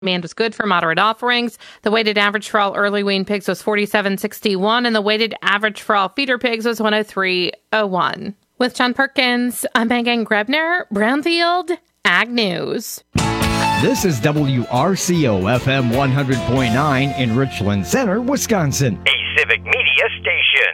Demand was good for moderate offerings. The weighted average for all early wean pigs was 47.61, and the weighted average for all feeder pigs was 103.01. With John Perkins, I'm Megan Grebner, Brownfield Ag News. This is WRCO FM 100.9 in Richland Center, Wisconsin. A civic media station.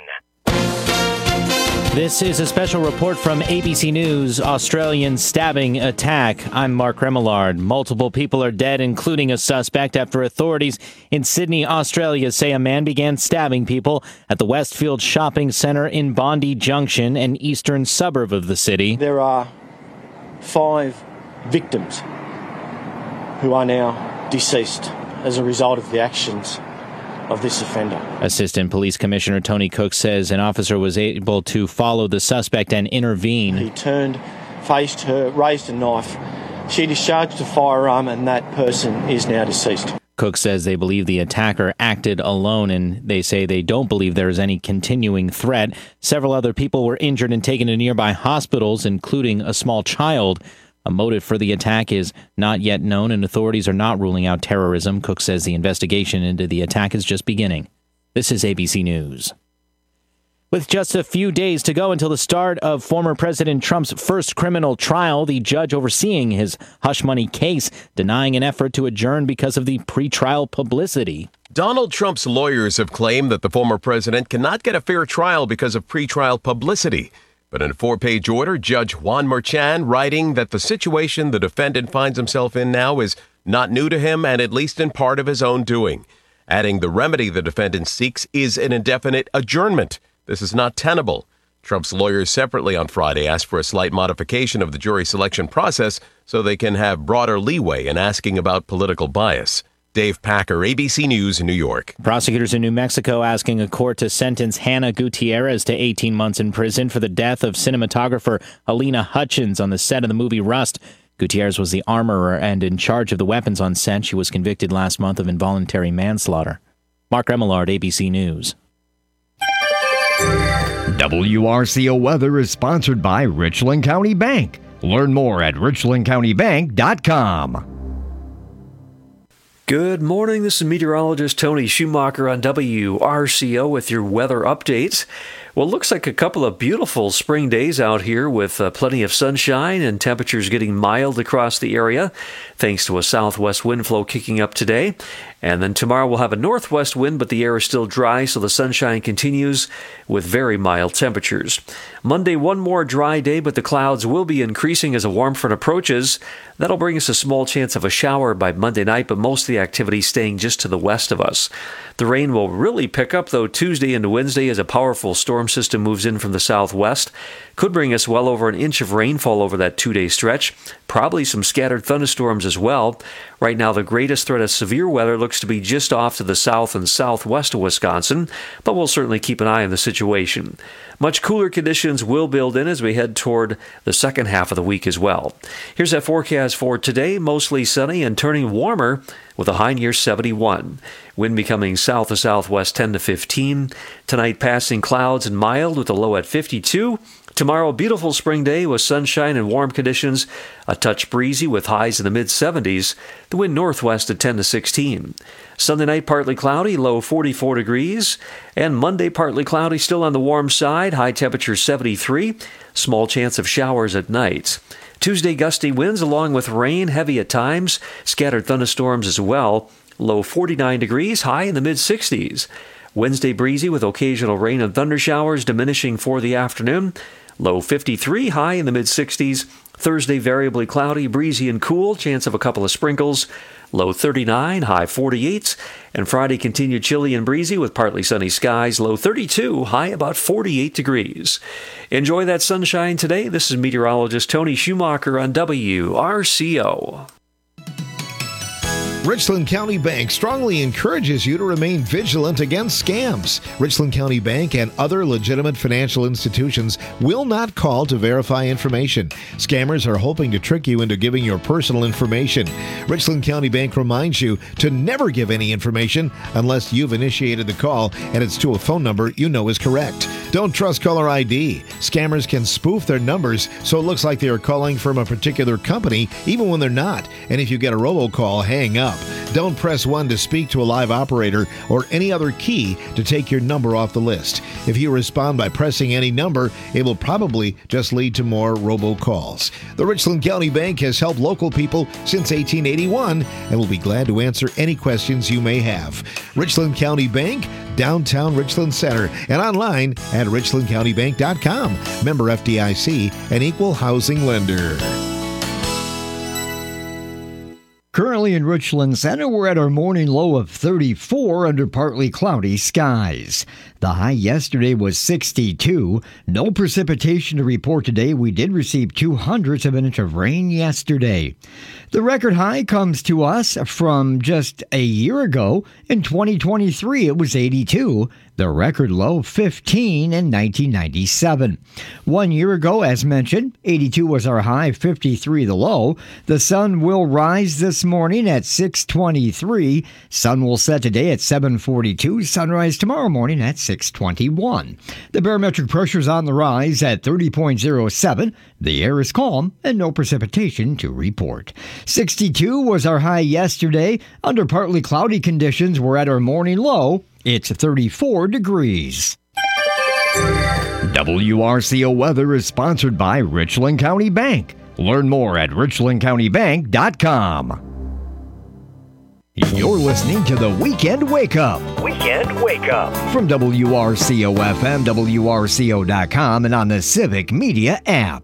This is a special report from ABC News, Australian stabbing attack. I'm Mark Remillard. Multiple people are dead, including a suspect, after authorities in Sydney, Australia say a man began stabbing people at the Westfield Shopping Centre in Bondi Junction, an eastern suburb of the city. There are 5 victims who are now deceased as a result of the actions of this offender. Assistant Police Commissioner Tony Cook says an officer was able to follow the suspect and intervene. He turned, faced her, raised a knife. She discharged a firearm, and that person is now deceased. Cook says they believe the attacker acted alone, and they say they don't believe there is any continuing threat. Several other people were injured and taken to nearby hospitals, including a small child. A motive for the attack is not yet known, and authorities are not ruling out terrorism. Cook says the investigation into the attack is just beginning. This is ABC News. With just a few days to go until the start of former President Trump's first criminal trial, the judge overseeing his hush money case denying an effort to adjourn because of the pretrial publicity. Donald Trump's lawyers have claimed that the former president cannot get a fair trial because of pretrial publicity. But in a 4-page order, Judge Juan Merchan writing that the situation the defendant finds himself in now is not new to him and at least in part of his own doing. Adding the remedy the defendant seeks is an indefinite adjournment. This is not tenable. Trump's lawyers separately on Friday asked for a slight modification of the jury selection process so they can have broader leeway in asking about political bias. Dave Packer, ABC News, New York. Prosecutors in New Mexico asking a court to sentence Hannah Gutierrez to 18 months in prison for the death of cinematographer Alina Hutchins on the set of the movie Rust. Gutierrez was the armorer and in charge of the weapons on set. She was convicted last month of involuntary manslaughter. Mark Remillard, ABC News. WRCO Weather is sponsored by Richland County Bank. Learn more at richlandcountybank.com. Good morning. This is meteorologist Tony Schumacher on WRCO with your weather updates. Well, it looks like a couple of beautiful spring days out here with plenty of sunshine and temperatures getting mild across the area thanks to a southwest wind flow kicking up today. And then tomorrow we'll have a northwest wind, but the air is still dry, so the sunshine continues with very mild temperatures. Monday, one more dry day, but the clouds will be increasing as a warm front approaches. That'll bring us a small chance of a shower by Monday night, but most of the activity staying just to the west of us. The rain will really pick up, though, Tuesday into Wednesday as a powerful storm system moves in from the southwest. Could bring us well over an inch of rainfall over that 2-day stretch. Probably some scattered thunderstorms as well. Right now, the greatest threat of severe weather looks to be just off to the south and southwest of Wisconsin, but we'll certainly keep an eye on the situation. Much cooler conditions will build in as we head toward the second half of the week as well. Here's that forecast for today. Mostly sunny and turning warmer with a high near 71. Wind becoming south to southwest 10 to 15. Tonight, passing clouds and mild with a low at 52. Tomorrow, a beautiful spring day with sunshine and warm conditions. A touch breezy with highs in the mid-70s. The wind northwest at 10 to 16. Sunday night, partly cloudy, low 44 degrees. And Monday, partly cloudy, still on the warm side. High temperature 73. Small chance of showers at night. Tuesday, gusty winds along with rain, heavy at times. Scattered thunderstorms as well. Low 49 degrees, high in the mid-60s. Wednesday, breezy with occasional rain and thunder showers diminishing for the afternoon. Low 53, high in the mid-60s. Thursday, variably cloudy, breezy and cool, chance of a couple of sprinkles. Low 39, high 48. And Friday, continued chilly and breezy with partly sunny skies. Low 32, high about 48 degrees. Enjoy that sunshine today. This is meteorologist Tony Schumacher on WRCO. Richland County Bank strongly encourages you to remain vigilant against scams. Richland County Bank and other legitimate financial institutions will not call to verify information. Scammers are hoping to trick you into giving your personal information. Richland County Bank reminds you to never give any information unless you've initiated the call and it's to a phone number you know is correct. Don't trust caller ID. Scammers can spoof their numbers so it looks like they are calling from a particular company even when they're not. And if you get a robocall, hang up. up. Don't press 1 to speak to a live operator or any other key to take your number off the list. If you respond by pressing any number, it will probably just lead to more robocalls. The Richland County Bank has helped local people since 1881 and will be glad to answer any questions you may have. Richland County Bank, downtown Richland Center, and online at richlandcountybank.com. Member FDIC, an equal housing lender. Currently in Richland Center, we're at our morning low of 34 under partly cloudy skies. The high yesterday was 62. No precipitation to report today. We did receive 0.02 of an inch of rain yesterday. The record high comes to us from just a year ago. In 2023, it was 82. The record low, 15 in 1997. 1 year ago, as mentioned, 82 was our high, 53 the low. The sun will rise this morning at 6:23. Sun will set today at 7:42. Sunrise tomorrow morning at 6:21. The barometric pressure is on the rise at 30.07. The air is calm and no precipitation to report. 62 was our high yesterday. Under partly cloudy conditions, we're at our morning low. It's 34 degrees. WRCO Weather is sponsored by Richland County Bank. Learn more at richlandcountybank.com. You're listening to the Weekend Wake Up. Weekend Wake Up. From WRCO FM, WRCO.com, and on the Civic Media app.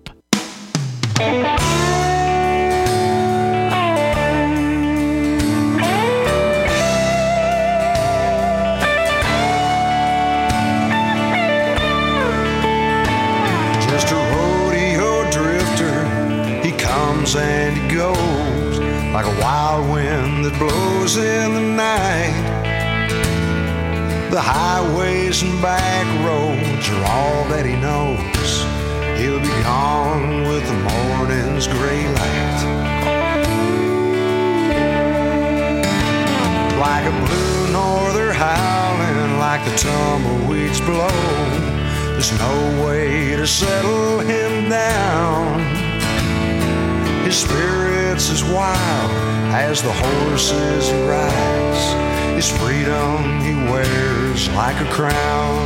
And he goes like a wild wind that blows in the night. The highways and back roads are all that he knows. He'll be gone with the morning's gray light. Like a blue norther howling, like the tumbleweeds blow. There's no way to settle him down. His spirit's as wild as the horses he rides. His freedom he wears like a crown.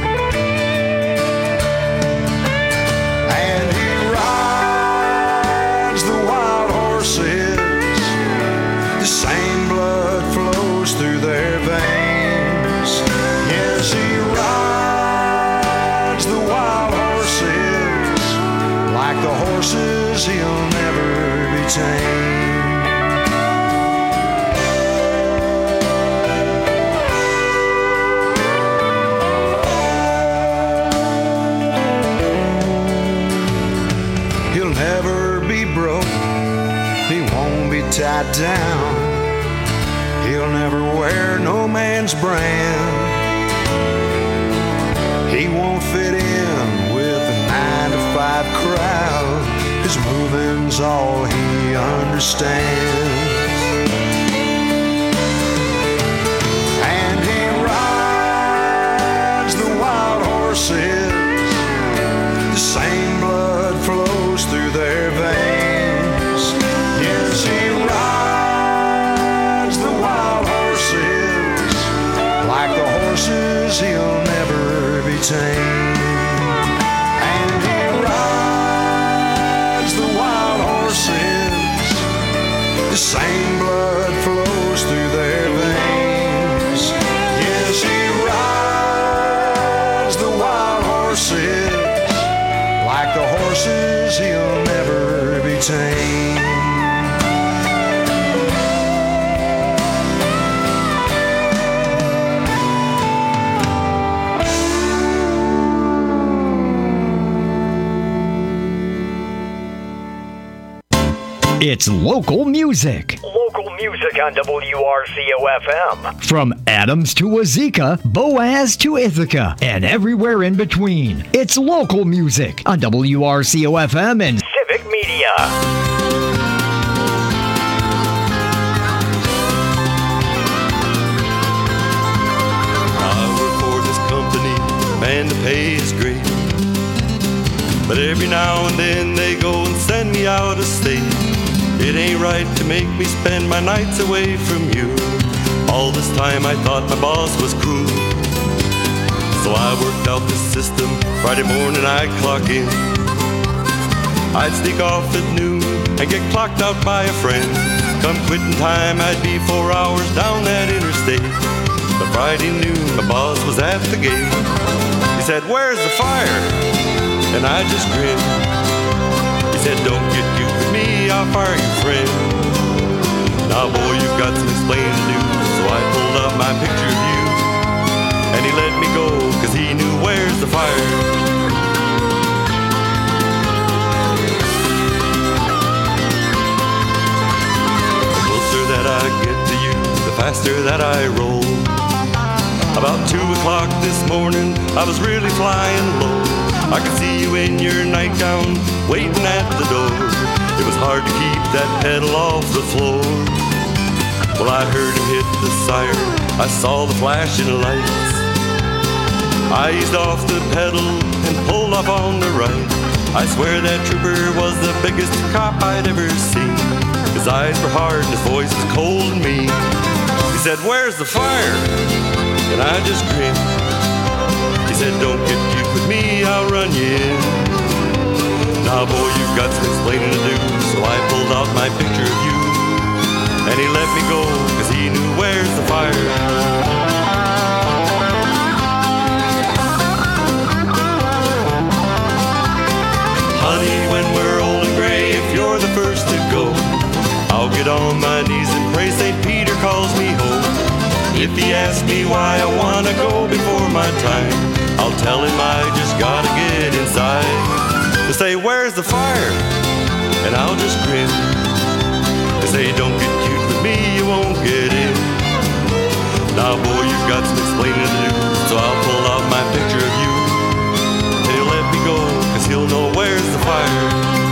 And he rides the wild horses. The same blood flows through their veins. Yes, he rides the wild horses. Like the horses he'll never be tamed. He'll never be broke. He won't be tied down. He'll never wear no man's brand. He won't fit in with the 9-to-5 crowd. His moving's all he understands. And he rides the wild horses. The same blood flows through their veins. Yes, he rides the wild horses. Like the horses he'll never be tamed. The same blood flows through their veins. Yes, he rides the wild horses. Like the horses he'll never be tamed. It's local music. Local music on WRCO FM. From Adams to Wazeeka, Boaz to Ithaca, and everywhere in between. It's local music on WRCO FM and Civic Media. I work for this company and the pay is great. But every now and then they go and send me out of state. It ain't right to make me spend my nights away from you. All this time I thought my boss was cool. So I worked out this system. Friday morning I'd clock in. I'd sneak off at noon and get clocked out by a friend. Come quitting time, I'd be 4 hours down that interstate. But Friday noon, my boss was at the gate. He said, "Where's the fire?" And I just grinned. He said, "Don't get cute with me, I'll fire you, friend." Now boy, you've got some explaining to do. So I pulled out my picture of you, and he let me go, cause he knew where's the fire. The closer that I get to you, the faster that I roll. About 2 o'clock this morning, I was really flying low. I could see you in your nightgown, waiting at the door. It was hard to keep that pedal off the floor. Well, I heard him hit the siren, I saw the flashing lights. I eased off the pedal and pulled off on the right. I swear that trooper was the biggest cop I'd ever seen. His eyes were hard and his voice was cold and mean. He said, "Where's the fire?" And I just grinned. He said, "Don't get cute with me, I'll run you in." Now boy, you've got some explaining to do. So I pulled out my picture of you, and he let me go, cause he knew where's the fire. Honey, when we're old and gray, if you're the first to go, I'll get on my knees and pray St. Peter calls me home. If he asks me why I wanna go before my time, I'll tell him I just gotta get inside. They say, "Where's the fire?" And I'll just grin. They say, "Don't get cute with me, you won't get in." Now boy, you've got some explaining to do. So I'll pull out my picture of you, and he'll let me go, cause he'll know where's the fire.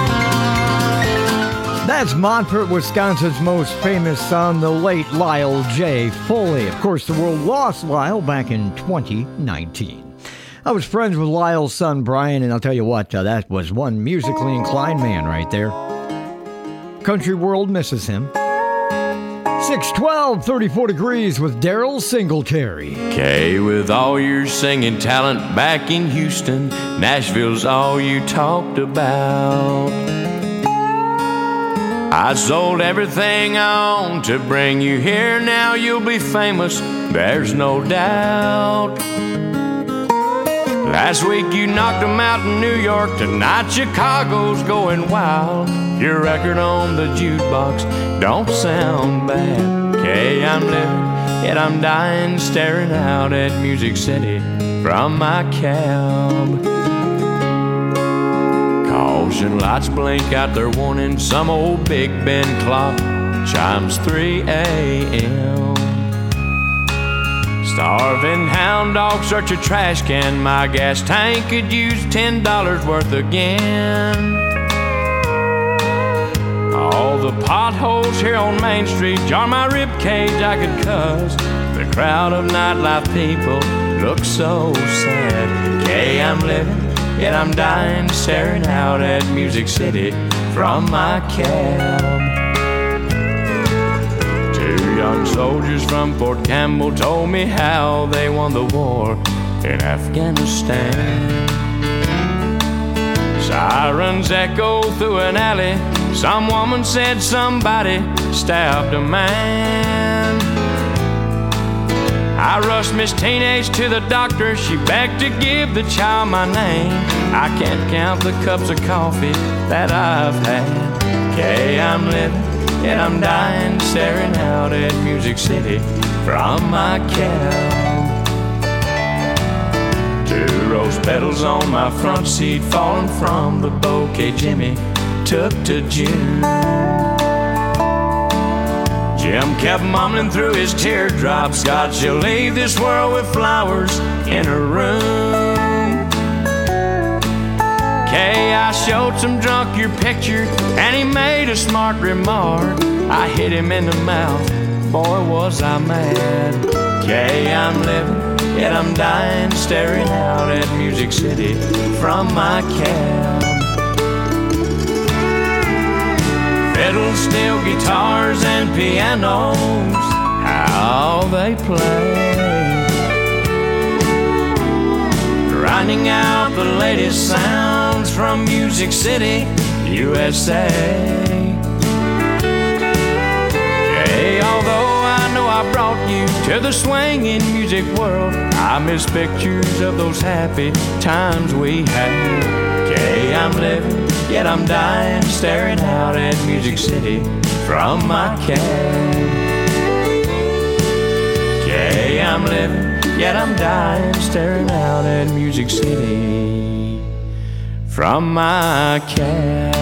That's Montfort, Wisconsin's most famous son, the late Lyle J. Foley. Of course, the world lost Lyle back in 2019. I was friends with Lyle's son, Brian, and I'll tell you what, that was one musically inclined man right there. Country world misses him. 612, 34 degrees with Daryl Singletary. Okay, with all your singing talent back in Houston, Nashville's all you talked about. I sold everything I own to bring you here. Now you'll be famous, there's no doubt. Last week you knocked them out in New York. Tonight Chicago's going wild. Your record on the jukebox don't sound bad. Okay, I'm living, yet I'm dying, staring out at Music City from my cab. Caution lights blink out their warning. Some old Big Ben clock chimes 3 a.m. Starving hound dog search a trash can. My gas tank could use $10 worth again. All the potholes here on Main Street jar my ribcage, I could cuss. The crowd of nightlife people look so sad. Okay, I'm living, yet I'm dying, staring out at Music City from my cab. Two young soldiers from Fort Campbell told me how they won the war in Afghanistan. Sirens echo through an alley. Some woman said somebody stabbed a man. I rushed Miss Teenage to the doctor. She begged to give the child my name. I can't count the cups of coffee that I've had. Okay, I'm living, yet I'm dying, staring out at Music City from my cab. Two rose petals on my front seat, falling from the bouquet Jimmy took to June. Jim kept mumbling through his teardrops, God, she'll leave this world with flowers in her room. Okay, I showed some drunk your picture, and he made a smart remark. I hit him in the mouth, boy was I mad. Okay, I'm living, yet I'm dying, staring out at Music City from my cab. pedal steel guitars and pianos, how they play, grinding out the latest sounds from Music City, USA. Hey, although I know I brought you to the swinging music world, I miss pictures of those happy times we had. Okay, I'm living, yet I'm dying, staring out at Music City from my cab. Okay, I'm living, yet I'm dying, staring out at Music City from my cab.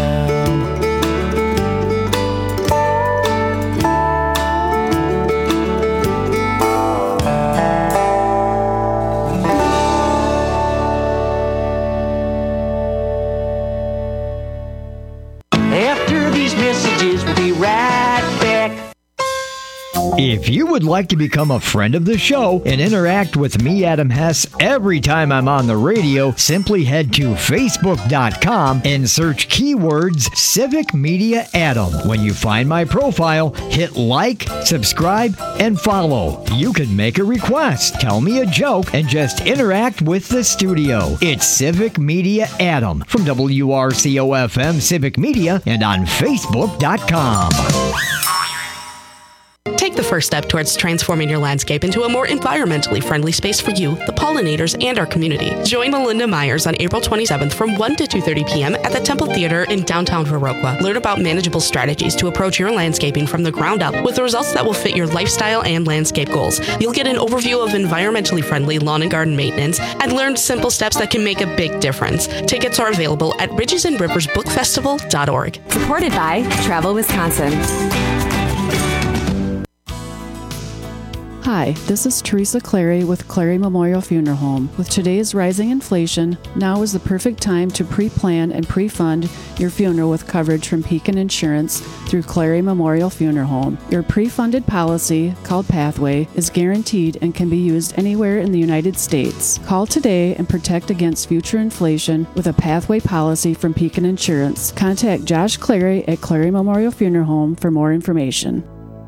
If you would like to become a friend of the show and interact with me, Adam Hess, every time I'm on the radio, simply head to Facebook.com and search keywords Civic Media Adam. When you find my profile, hit like, subscribe, and follow. You can make a request, tell me a joke, and just interact with the studio. It's Civic Media Adam from WRCO-FM Civic Media and on Facebook.com. Take the first step towards transforming your landscape into a more environmentally friendly space for you, the pollinators, and our community. Join Melinda Myers on April 27th from 1 to 2:30 p.m. at the Temple Theater in downtown Viroqua. Learn about manageable strategies to approach your landscaping from the ground up with results that will fit your lifestyle and landscape goals. You'll get an overview of environmentally friendly lawn and garden maintenance and learn simple steps that can make a big difference. Tickets are available at ridgesandriversbookfestival.org. Supported by Travel Wisconsin. Hi, this is Teresa Clary with Clary Memorial Funeral Home. With today's rising inflation, now is the perfect time to pre-plan and pre-fund your funeral with coverage from Pekin Insurance through Clary Memorial Funeral Home. Your pre-funded policy, called Pathway, is guaranteed and can be used anywhere in the United States. Call today and protect against future inflation with a Pathway policy from Pekin Insurance. Contact Josh Clary at Clary Memorial Funeral Home for more information.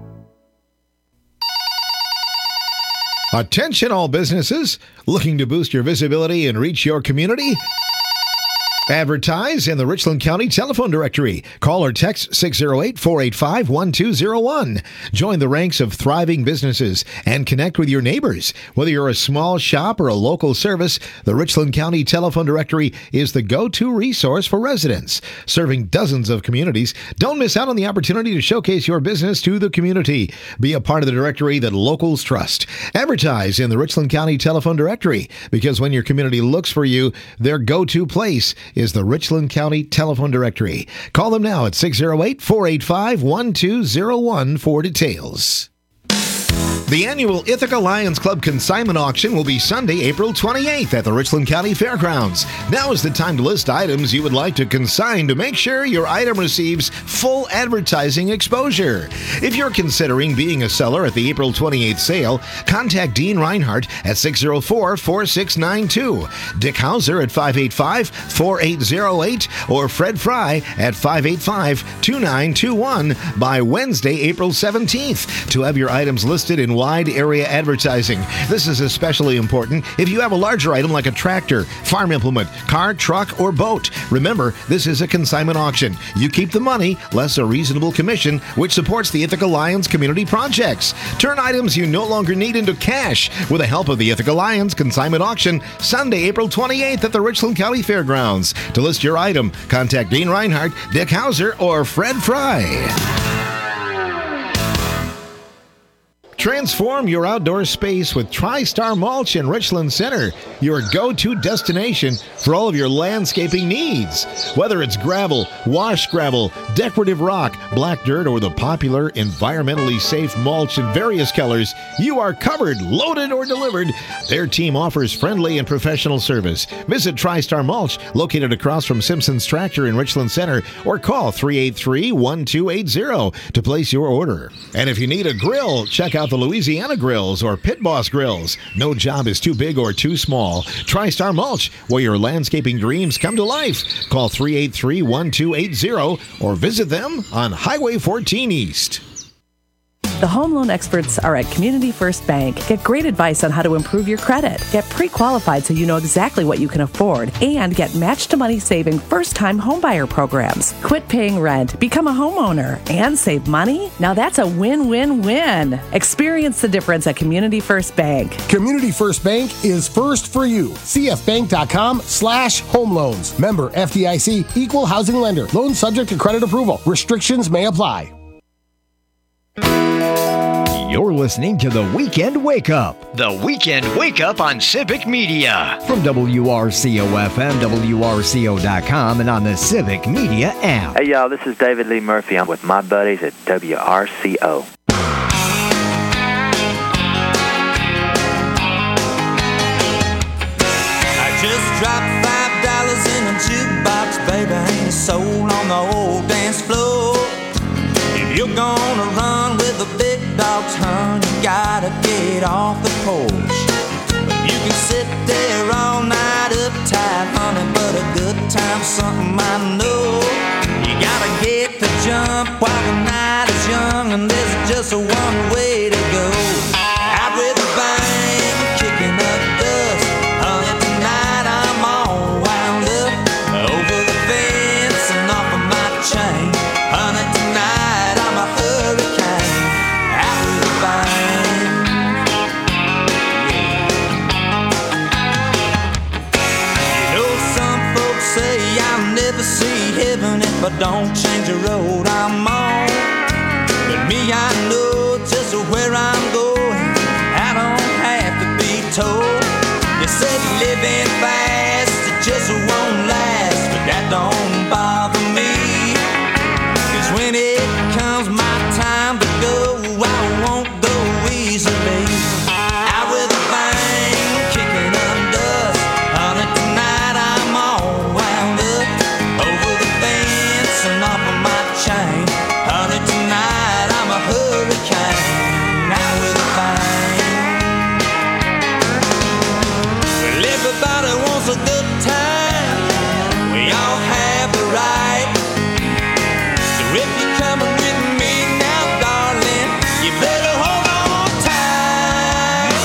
Attention all businesses looking to boost your visibility and reach your community. Advertise in the Richland County telephone directory. Call or text 608-485-1201. Join the ranks of thriving businesses and connect with your neighbors. Whether you're a small shop or a local service, the Richland County telephone directory is the go-to resource for residents. Serving dozens of communities, don't miss out on the opportunity to showcase your business to the community. Be a part of the directory that locals trust. Advertise in the Richland County telephone directory, because when your community looks for you, their go-to place is the Richland County telephone directory. Call them now at 608-485-1201 for details. The annual Ithaca Lions Club consignment auction will be Sunday, April 28th at the Richland County Fairgrounds. Now is the time to list items you would like to consign to make sure your item receives full advertising exposure. If you're considering being a seller at the April 28th sale, contact Dean Reinhardt at 604-4692, Dick Hauser at 585-4808, or Fred Fry at 585-2921 by Wednesday, April 17th to have your items listed in wide area advertising. This is especially important if you have a larger item like a tractor, farm implement, car, truck, or boat. Remember, this is a consignment auction. You keep the money, less a reasonable commission, which supports the Ithaca Lions community projects. Turn items you no longer need into cash with the help of the Ithaca Lions consignment auction Sunday, April 28th at the Richland County Fairgrounds. To list your item, contact Dean Reinhardt, Dick Hauser, or Fred Fry. Transform your outdoor space with TriStar Mulch in Richland Center, your go-to destination for all of your landscaping needs. Whether it's gravel, wash gravel, decorative rock, black dirt, or the popular environmentally safe mulch in various colors, you are covered, loaded, or delivered. Their team offers friendly and professional service. Visit TriStar Mulch, located across from Simpson's Tractor in Richland Center, or call 383-1280 to place your order. And if you need a grill, check out the Louisiana Grills or Pit Boss Grills. No job is too big or too small. TriStar Mulch, where your landscaping dreams come to life. Call 383-1280 or visit them on Highway 14 East. The home loan experts are at Community First Bank. Get great advice on how to improve your credit. Get pre-qualified so you know exactly what you can afford. And get match-to-money saving first-time homebuyer programs. Quit paying rent, become a homeowner, and save money? Now that's a win-win-win. Experience the difference at Community First Bank. Community First Bank is first for you. cfbank.com/home loans. Member FDIC, equal housing lender. Loan subject to credit approval. Restrictions may apply. You're listening to The Weekend Wake Up. The Weekend Wake Up on Civic Media. From WRCO-FM, WRCO.com, and on the Civic Media app. Hey, y'all, this is David Lee Murphy. I'm with my buddies at WRCO. I just dropped $5 in a jukebox, baby. Ain't a soul on the old dance floor. If you're gonna run with the big dogs, hun, you gotta get off the porch. You can sit there all night uptight, honey, but a good time's something I know. You gotta get the jump while the night is young, and there's just one way to go. Out with a bang, kicking up dust, honey, tonight I'm all wound up. Over the fence and off of my chain, honey, tonight I'm a hurricane. Out with a bang. You know some folks say I'll never see heaven if I don't change the road I'm on. But me, I know just where I'm going. I don't have to be told. You said living fast, it just won't last, but that don't bother me. 'Cause when it comes my time to go, I won't go easily. Out with a bang, kicking up dust, honey, tonight I'm all wound up. Over the fence and off of my chain, honey, tonight I'm a hurricane. Out with a bang. Well, everybody wants a good time. We all have the right. So if you're coming with me now, darling, you better hold on tight.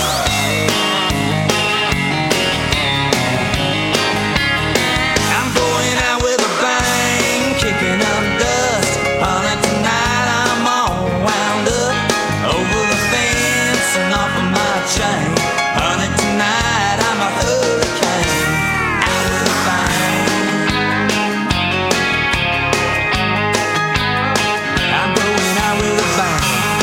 I'm going out with a bang, kicking up dust, honey, tonight I'm all wound up. Over the fence and off of my chain, honey, tonight I'm a hurricane. Out with a bang. I'm going out with a bang.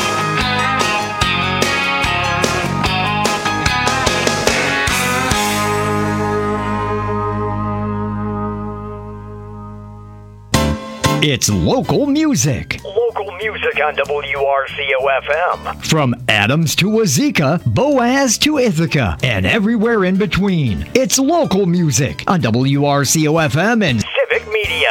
It's local music. Local music on WRCO-FM. From Adams to Wazeeka, Boaz to Ithaca, and everywhere in between. It's local music on WRCO-FM and Civic Media.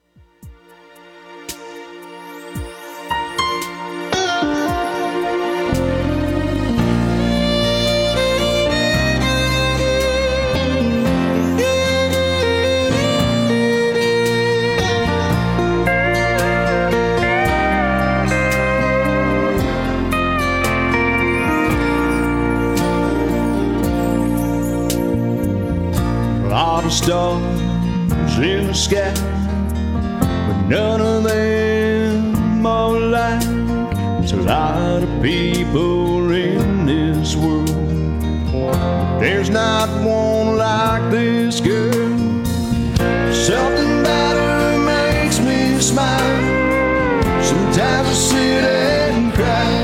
A lot of stars in the sky, but none of them are alike. There's a lot of people in this world, but there's not one like this girl. Something about her makes me smile. Sometimes I sit and cry.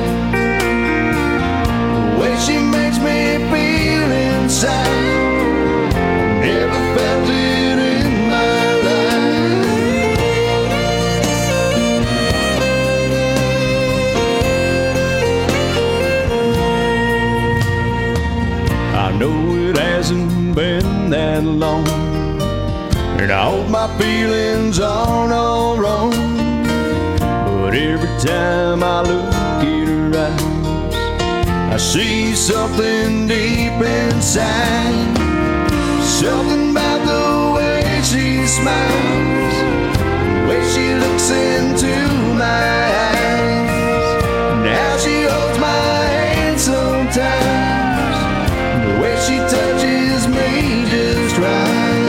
The way she makes me feel inside, never felt it in my life. I know it hasn't been that long, and I hope my feelings aren't all wrong, but every time I look in her eyes, see something deep inside, something about the way she smiles, the way she looks into my eyes, and how she holds my hand sometimes, and the way she touches me just right.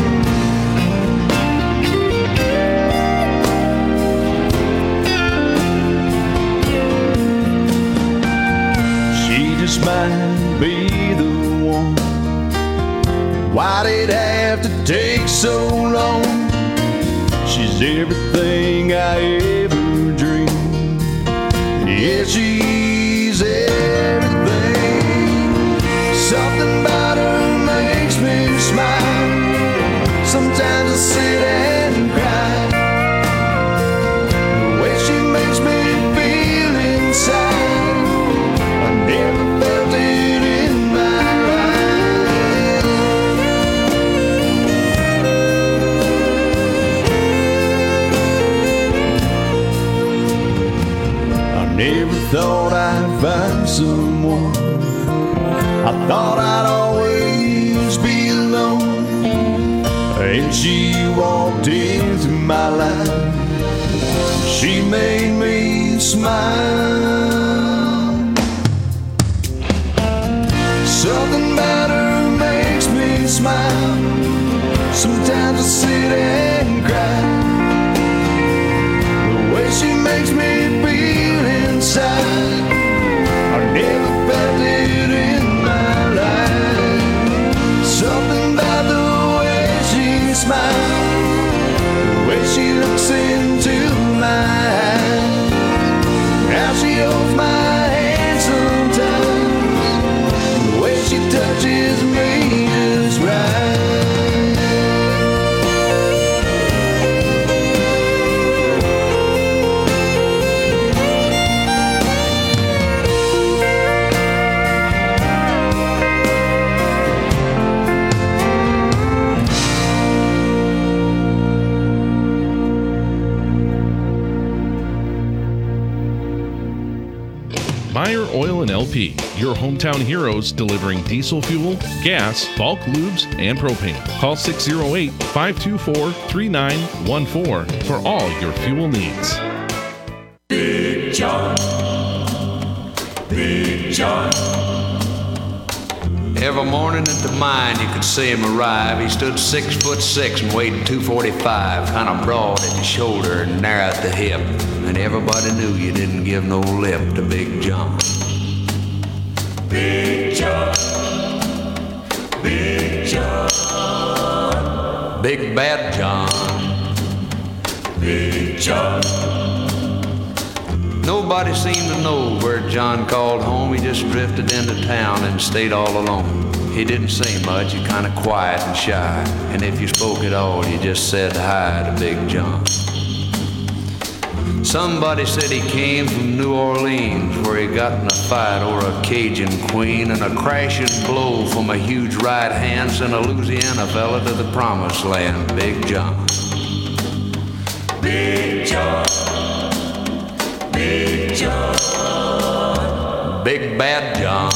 She just might be the one. Why'd it have to take so long? She's everything I ever dreamed. Yeah, she's everything. Something about her makes me smile. Sometimes I sit and cry. The way she makes me feel inside, I never felt it in my life. I never thought I'd find someone. I thought I'd always be alone. And she walked into my life. She made me smile. Something about her makes me smile. Sometimes I sit and cry. The way she makes me feel inside, I never felt it in my life. Something about the way she smiles, the way she looks into my eyes, how she holds my hand sometimes, the way she touches me just right. Meyer Oil and LP, your hometown heroes delivering diesel fuel, gas, bulk lubes, and propane. Call 608-524-3914 for all your fuel needs. Big John. Big John. Every morning at the mine you could see him arrive. He stood 6'6" and weighed 245, kind of broad at the shoulder and narrow at the hip. And everybody knew you didn't give no lip to Big John. Big John. Big John. Big Bad John. Big John. Nobody seemed to know where John called home. He just drifted into town and stayed all alone. He didn't say much, he kind of quiet and shy. And if you spoke at all, you just said hi to Big John. Somebody said he came from New Orleans, where he got in a fight over a Cajun queen, and a crashing blow from a huge right hand sent a Louisiana fella to the promised land. Big John. Big John. Big John. Big Bad John.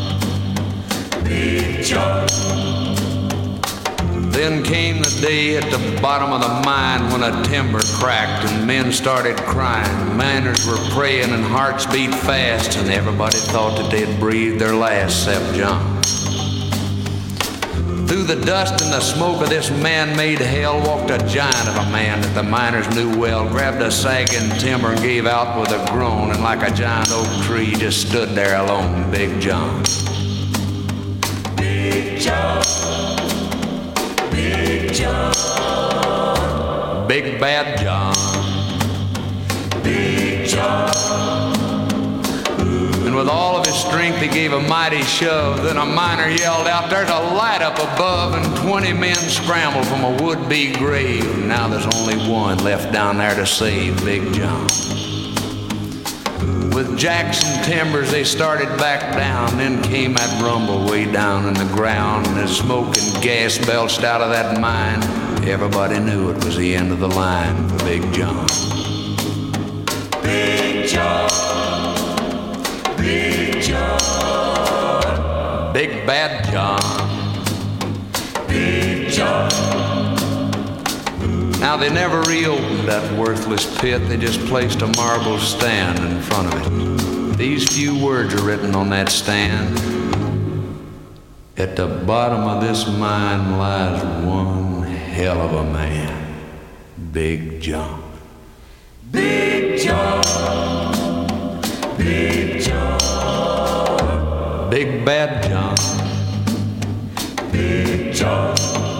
Big John. Then came the day at the bottom of the mine when a timber cracked and men started crying. Miners were praying and hearts beat fast, and everybody thought that they'd breathed their last except John. Through the dust and the smoke of this man-made hell walked a giant of a man that the miners knew well, grabbed a sagging timber and gave out with a groan, and like a giant oak tree just stood there alone. Big John. Big John. Big John. Big Bad John. Big John. And with all of his strength he gave a mighty shove. Then a miner yelled out, "There's a light up above," and 20 men scrambled from a would-be grave. Now there's only one left down there to save Big John. With Jackson timbers they started back down. Then came that rumble way down in the ground, and as smoke and gas belched out of that mine, everybody knew it was the end of the line for Big John. Big John. Big John. Big Bad John. Big John. Now, they never reopened that worthless pit. They just placed a marble stand in front of it. These few words are written on that stand. At the bottom of this mine lies one hell of a man. Big John. Big John. Big John. Big Bad John. Big John.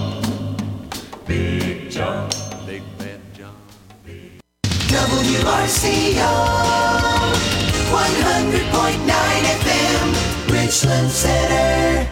Big John. Big Bad John. WRCO 100.9 FM, Richland Center.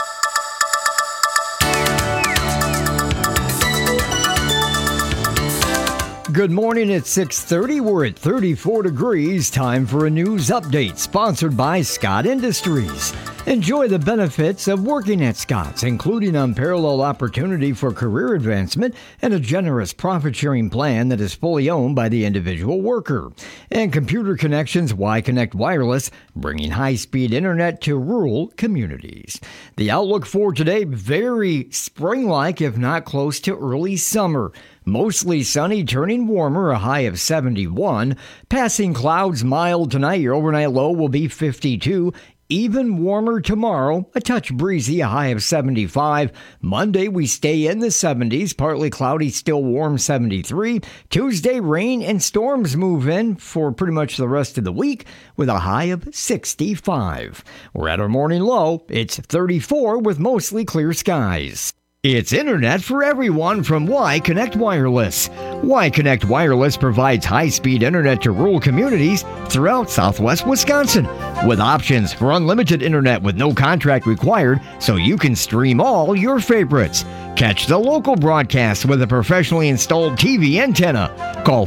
Good morning at 6:30. We're at 34 degrees. Time for a news update sponsored by Scott Industries. Enjoy the benefits of working at Scott's, including unparalleled opportunity for career advancement and a generous profit-sharing plan that is fully owned by the individual worker. And Computer Connections Y-Connect Wireless, bringing high-speed internet to rural communities. The outlook for today, very spring-like, if not close to early summer. Mostly sunny, turning warmer, a high of 71. Passing clouds mild tonight. Your overnight low will be 52. Even warmer tomorrow, a touch breezy, a high of 75. Monday, we stay in the 70s, partly cloudy, still warm, 73. Tuesday, rain and storms move in for pretty much the rest of the week with a high of 65. We're at our morning low. It's 34 with mostly clear skies. It's internet for everyone from Y-Connect Wireless. Y-Connect Wireless provides high-speed internet to rural communities throughout southwest Wisconsin, with options for unlimited internet with no contract required, so you can stream all your favorites. Catch the local broadcast with a professionally installed TV antenna. Call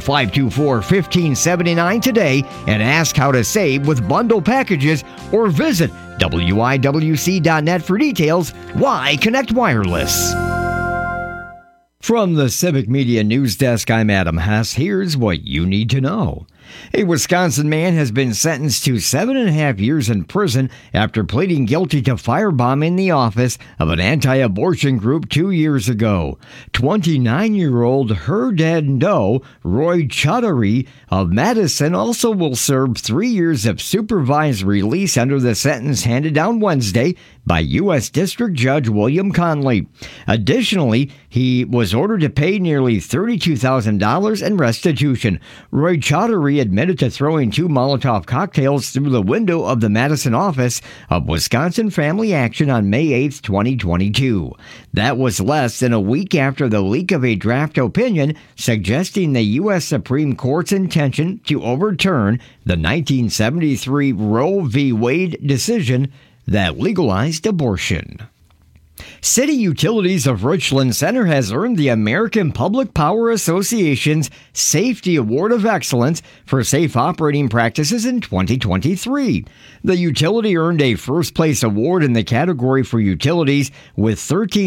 524-1579 today and ask how to save with bundle packages, or visit WIWC.net for details. Y-Connect Wireless. From the Civic Media News Desk, I'm Adam Hess. Here's what you need to know. A Wisconsin man has been sentenced to 7.5 years in prison after pleading guilty to firebombing the office of an anti-abortion group 2 years ago. 29-year-old Her Dead Doe, Roy Chaudhary of Madison, also will serve 3 years of supervised release under the sentence handed down Wednesday by U.S. District Judge William Conley. Additionally, he was ordered to pay nearly $32,000 in restitution. Roy Chaudhary admitted to throwing 2 Molotov cocktails through the window of the Madison office of Wisconsin Family Action on May 8, 2022. That was less than a week after the leak of a draft opinion suggesting the U.S. Supreme Court's intention to overturn the 1973 Roe v. Wade decision that legalized abortion. City Utilities of Richland Center has earned the American Public Power Association's Safety Award of Excellence for safe operating practices in 2023. The utility earned a first-place award in the category for utilities with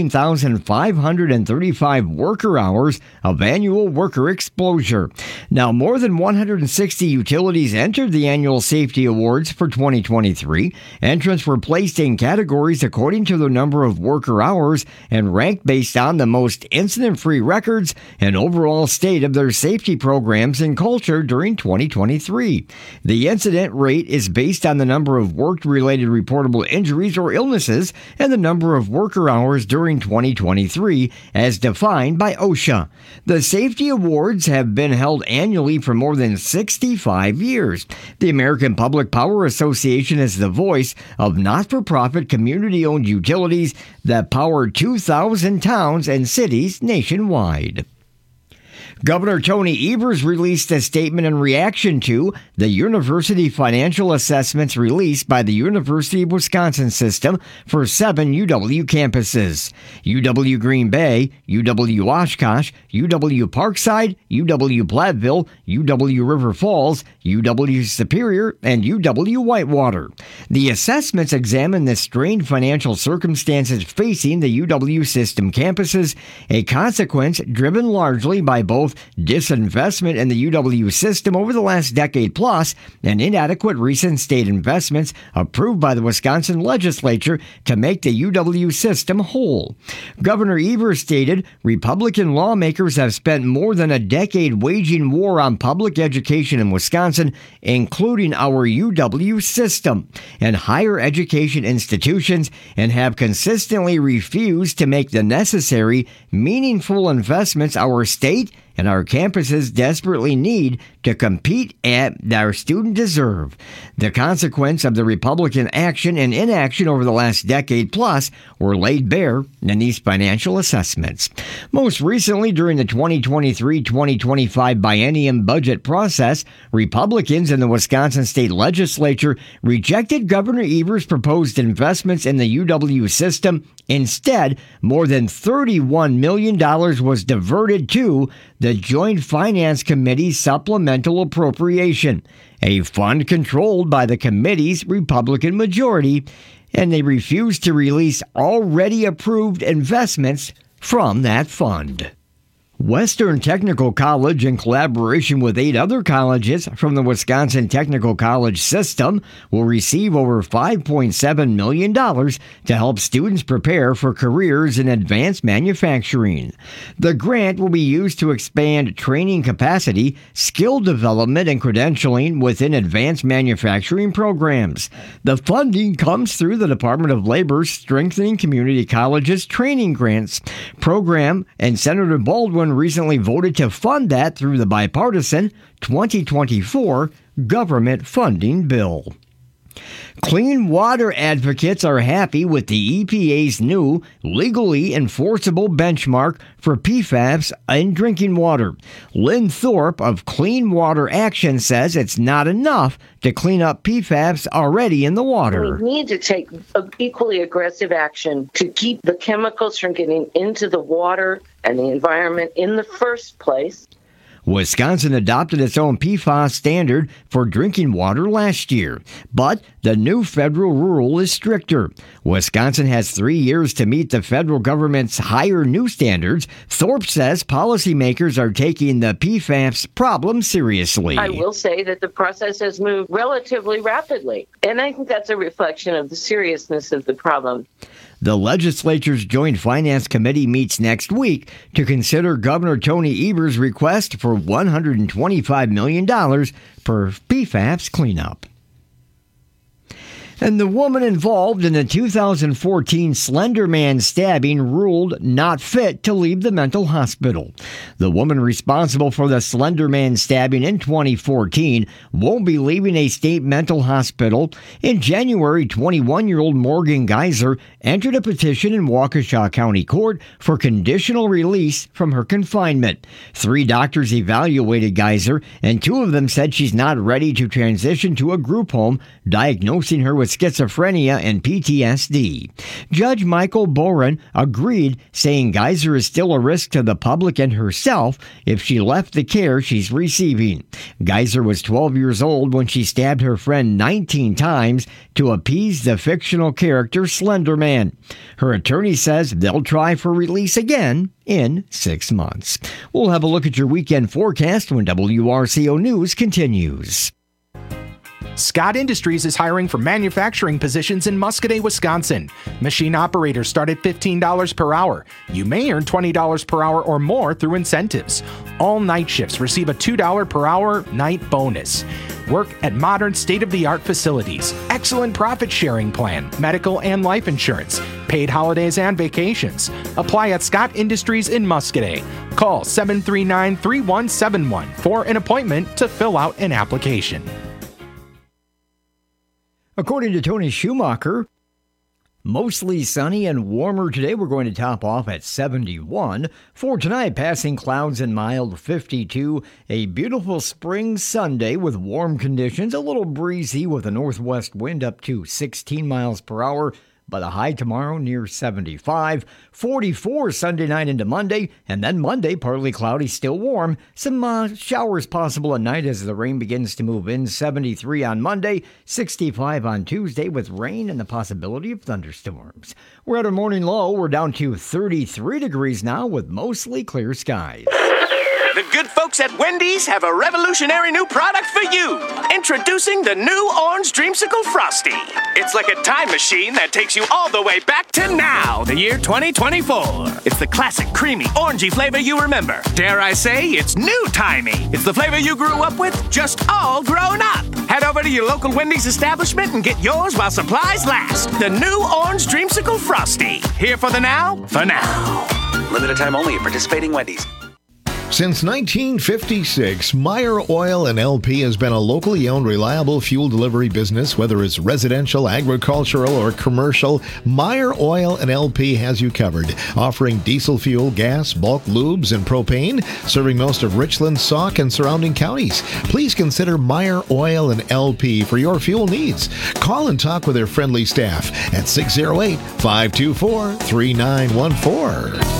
13,535 worker hours of annual worker exposure. Now, more than 160 utilities entered the annual safety awards for 2023. Entrants were placed in categories according to the number of worker hours and ranked based on the most incident-free records and overall state of their safety programs and culture during 2023. The incident rate is based on the number of work-related reportable injuries or illnesses and the number of worker hours during 2023 as defined by OSHA. The safety awards have been held annually for more than 65 years. The American Public Power Association is the voice of not-for-profit community-owned utilities that power 2,000 towns and cities nationwide. Governor Tony Evers released a statement in reaction to the university financial assessments released by the University of Wisconsin system for 7 UW campuses: UW Green Bay, UW Oshkosh, UW Parkside, UW Platteville, UW River Falls, UW Superior, and UW Whitewater. The assessments examine the strained financial circumstances facing the UW system campuses, a consequence driven largely by both both disinvestment in the UW system over the last decade plus and inadequate recent state investments approved by the Wisconsin legislature to make the UW system whole. Governor Evers stated Republican lawmakers have spent more than a decade waging war on public education in Wisconsin, including our UW system and higher education institutions, and have consistently refused to make the necessary, meaningful investments our state and our campuses desperately need to compete at our students deserve. The consequence of the Republican action and inaction over the last decade plus were laid bare in these financial assessments. Most recently, during the 2023-2025 biennium budget process, Republicans in the Wisconsin state legislature rejected Governor Evers' proposed investments in the UW system. Instead, more than $31 million was diverted to the Joint Finance Committee's supplemental appropriation, a fund controlled by the committee's Republican majority, and they refused to release already approved investments from that fund. Western Technical College, in collaboration with 8 other colleges from the Wisconsin Technical College system, will receive over $5.7 million to help students prepare for careers in advanced manufacturing. The grant will be used to expand training capacity, skill development, and credentialing within advanced manufacturing programs. The funding comes through the Department of Labor's Strengthening Community Colleges Training Grants program, and Senator Baldwin recently voted to fund that through the bipartisan 2024 government funding bill. Clean water advocates are happy with the EPA's new legally enforceable benchmark for PFAS in drinking water. Lynn Thorpe of Clean Water Action says it's not enough to clean up PFAS already in the water. We need to take equally aggressive action to keep the chemicals from getting into the water and the environment in the first place. Wisconsin adopted its own PFAS standard for drinking water last year, but the new federal rule is stricter. Wisconsin has 3 years to meet the federal government's higher new standards. Thorpe says policymakers are taking the PFAS problem seriously. I will say that the process has moved relatively rapidly, and I think that's a reflection of the seriousness of the problem. The legislature's Joint Finance Committee meets next week to consider Governor Tony Evers' request for $125 million for PFAS cleanup. And the woman involved in the 2014 Slender Man stabbing ruled not fit to leave the mental hospital. The woman responsible for the Slender Man stabbing in 2014 won't be leaving a state mental hospital. In January, 21-year-old Morgan Geyser entered a petition in Waukesha County Court for conditional release from her confinement. 3 doctors evaluated Geyser, and 2 of them said she's not ready to transition to a group home, diagnosing her with schizophrenia and PTSD. Judge Michael Boren agreed, saying Geyser is still a risk to the public and herself if she left the care she's receiving. Geyser was 12 years old when she stabbed her friend 19 times to appease the fictional character Slender Man. Her attorney says they'll try for release again in 6 months. We'll have a look at your weekend forecast when WRCO News continues. Scott Industries is hiring for manufacturing positions in Muscoda, Wisconsin. Machine operators start at $15 per hour. You may earn $20 per hour or more through incentives. All night shifts receive a $2 per hour night bonus. Work at modern state-of-the-art facilities. Excellent profit sharing plan, medical and life insurance, paid holidays and vacations. Apply at Scott Industries in Muscoda. Call 739-3171 for an appointment to fill out an application. According to Tony Schumacher, mostly sunny and warmer today. We're going to top off at 71. For tonight, passing clouds and mild 52. A beautiful spring Sunday with warm conditions, a little breezy with a northwest wind up to 16 miles per hour. By the high tomorrow near 75, 44 Sunday night into Monday, and then Monday partly cloudy, still warm. Some showers possible at night as the rain begins to move in. 73 on Monday, 65 on Tuesday with rain and the possibility of thunderstorms. We're at our morning low. We're down to 33 degrees now with mostly clear skies. the good folks at Wendy's have a revolutionary new product for you. Introducing the new Orange Dreamsicle Frosty. It's like a time machine that takes you all the way back to now, the year 2024. It's the classic creamy, orangey flavor you remember. Dare I say, it's new-timey. It's the flavor you grew up with, just all grown up. Head over to your local Wendy's establishment and get yours while supplies last. The new Orange Dreamsicle Frosty. Here for the now, for now. Limited time only at participating Wendy's. Since 1956, Meyer Oil & LP has been a locally owned, reliable fuel delivery business. Whether it's residential, agricultural, or commercial, Meyer Oil & LP has you covered, offering diesel fuel, gas, bulk lubes, and propane, serving most of Richland, Sauk, and surrounding counties. Please consider Meyer Oil & LP for your fuel needs. Call and talk with their friendly staff at 608-524-3914.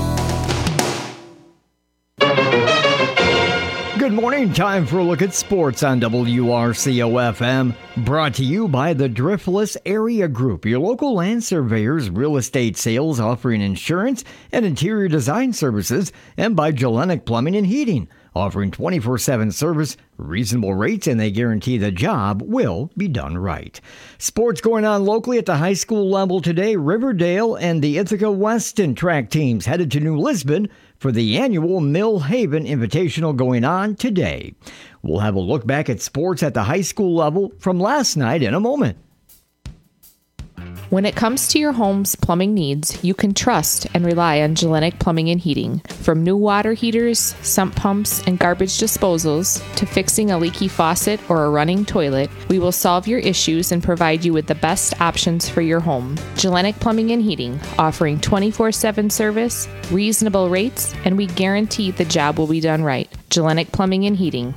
Good morning. Time for a look at sports on WRCO-FM. Brought to you by the Driftless Area Group, your local land surveyors, real estate sales offering insurance and interior design services, and by Jelenic Plumbing and Heating, offering 24/7 service, reasonable rates, and they guarantee the job will be done right. Sports going on locally at the high school level today. Riverdale and the Ithaca Weston track teams headed to New Lisbon for the annual Mill Haven Invitational going on today. We'll have a look back at sports at the high school level from last night in a moment. When it comes to your home's plumbing needs, you can trust and rely on Jelenic Plumbing and Heating. From new water heaters, sump pumps, and garbage disposals, to fixing a leaky faucet or a running toilet, we will solve your issues and provide you with the best options for your home. Jelenic Plumbing and Heating, offering 24/7 service, reasonable rates, and we guarantee the job will be done right. Jelenic Plumbing and Heating,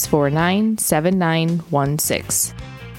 649-7916.